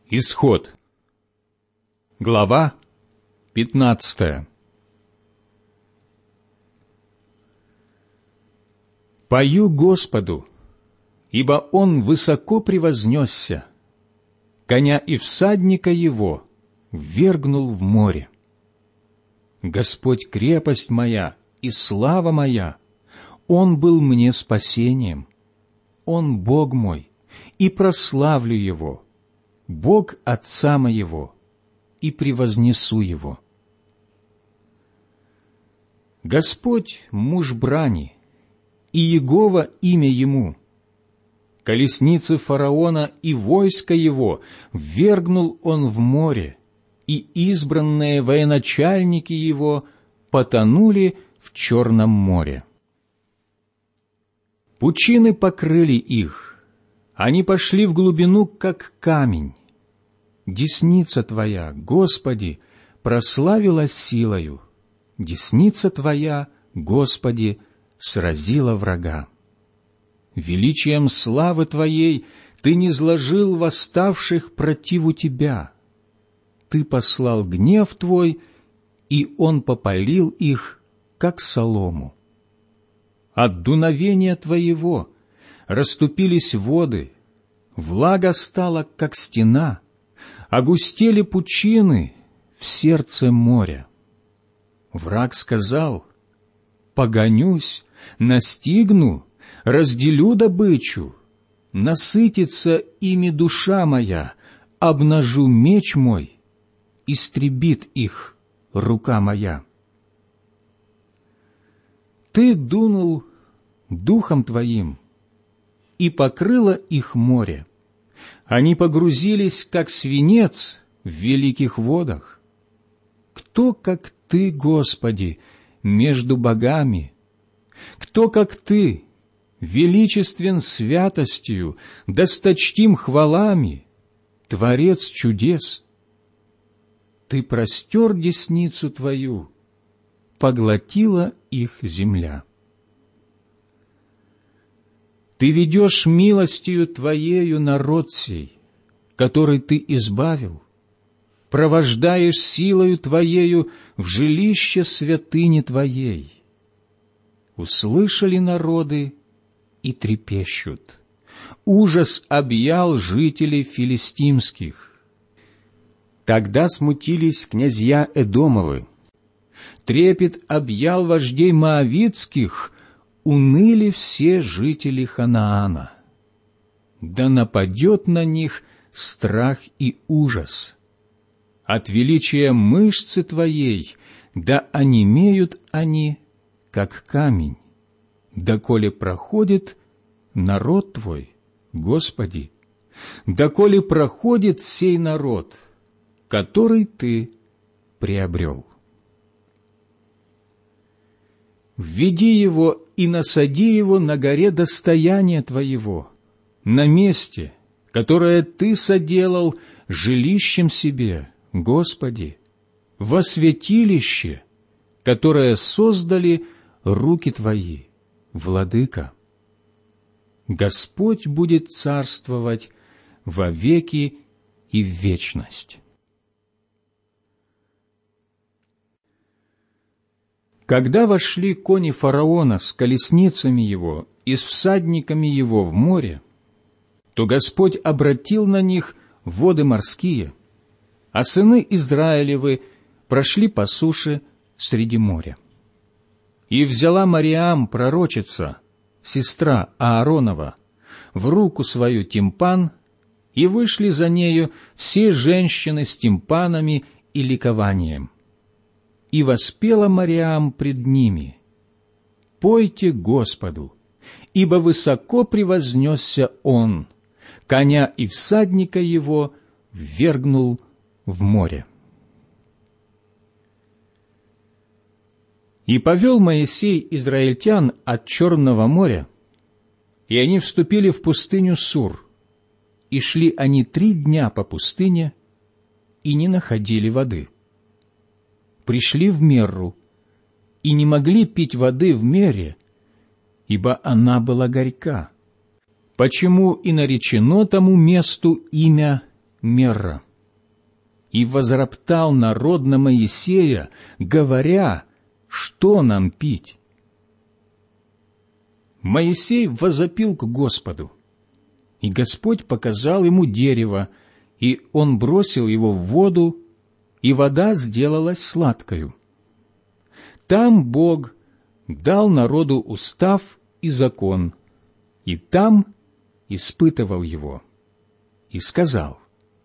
Исход. Глава 15. Пою Господу, ибо Он высоко превознесся, коня и всадника его ввергнул в море. Господь крепость моя и слава моя, Он был мне спасением. Он Бог мой, и прославлю Его, Бог Отца моего, и превознесу Его. Господь муж брани, и Егова имя Ему. Колесницы фараона и войско его ввергнул Он в море, и избранные военачальники его потонули в Черном море. Пучины покрыли их, они пошли в глубину, как камень. Десница Твоя, Господи, прославила силою, десница Твоя, Господи, сразила врага. Величием славы Твоей Ты низложил восставших противу Тебя. Ты послал гнев Твой, и он попалил их, как солому. От дуновения Твоего расступились воды, влага стала, как стена, огустели пучины в сердце моря. Враг сказал: «Погонюсь, настигну, разделю добычу, насытится ими душа моя, обнажу меч мой, истребит их рука моя». Ты дунул духом Твоим, и покрыло их море. Они погрузились, как свинец в великих водах. Кто, как Ты, Господи, между богами? Кто, как Ты, величествен святостью, досточтим хвалами, Творец чудес? Ты простер десницу Твою, поглотила их земля. Ты ведешь милостью Твоею народ сей, который Ты избавил, провождаешь силою Твоею в жилище святыни Твоей. Услышали народы и трепещут. Ужас объял жителей филистимских. Тогда смутились князья Эдомовы. Трепет объял вождей моавитских, уныли все жители Ханаана. Да нападет на них страх и ужас. От величия мышцы Твоей да онемеют они, как камень, доколе проходит народ Твой, Господи, доколе проходит сей народ, который Ты приобрел. Введи его и насади его на горе достояния Твоего, на месте, которое Ты соделал жилищем себе, Господи, во святилище, которое создали руки Твои, Владыка. Господь будет царствовать во веки и в вечность. Когда вошли кони фараона с колесницами его и с всадниками его в море, то Господь обратил на них воды морские, а сыны Израилевы прошли по суше среди моря. И взяла Мариам, пророчица, сестра Ааронова, в руку свою тимпан, и вышли за нею все женщины с тимпанами и ликованием. И воспела Мариам пред ними: «Пойте Господу, ибо высоко превознесся Он, коня и всадника его ввергнул в море». И повел Моисей израильтян от Черного моря, и они вступили в пустыню Сур, и шли они 3 дня по пустыне, и не находили воды. Пришли в Мерру, и не могли пить воды в Мерре, ибо она была горька. Почему и наречено тому месту имя Мерра. И возроптал народ на Моисея, говоря, что нам пить? Моисей возопил к Господу, и Господь показал ему дерево, и он бросил его в воду, и вода сделалась сладкою. Там Бог дал народу устав и закон, и там испытывал его, и сказал: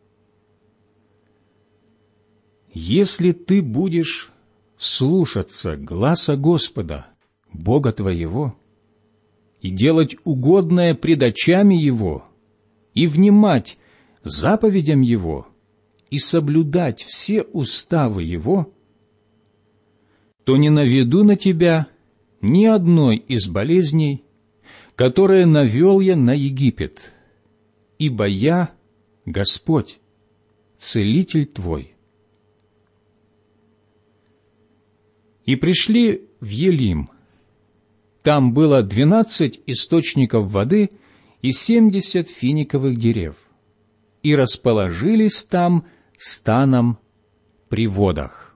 «Если ты будешь слушаться гласа Господа, Бога твоего, и делать угодное пред очами Его, и внимать заповедям Его, и соблюдать все уставы Его, то не наведу на тебя ни одной из болезней, которые навел я на Египет, ибо я, Господь, целитель твой». И пришли в Елим. Там было 12 источников воды и 70 финиковых дерев, и расположились там станом при водах.